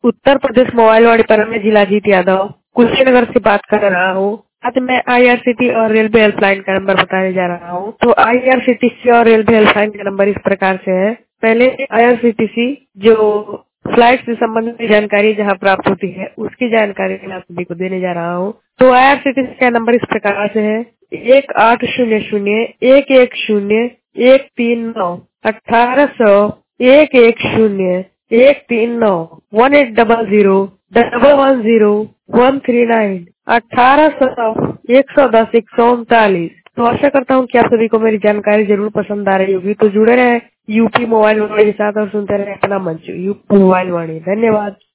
Uttar Pradesh mobile वाणी पर मैं जिलाजीत यादव कुशीनगर से बात कर रहा हूँ। आज मैं आईआरसीटी और रेलवे हेल्पलाइन का नंबर बताने जा रहा हूँ। तो आईआरसीटीसी और रेलवे हेल्पलाइन का नंबर इस प्रकार से है। पहले आईआरसीटीसी जो फ्लाइट से संबंधित जानकारी जहाँ प्राप्त होती है उसकी जानकारी मैं आप सभी को देने जा रहा हूँ। तो आईआरसीटीसी का नंबर इस प्रकार से है 1800-110-139 1800-110-139 1800-110-139 1800-110-139। तो आशा करता हूँ कि आप सभी को मेरी जानकारी जरूर पसंद आ रही होगी। तो जुड़े रहे यूपी मोबाइल वाणी के साथ और सुनते रहे अपना मंच यूपी मोबाइल वाणी। धन्यवाद।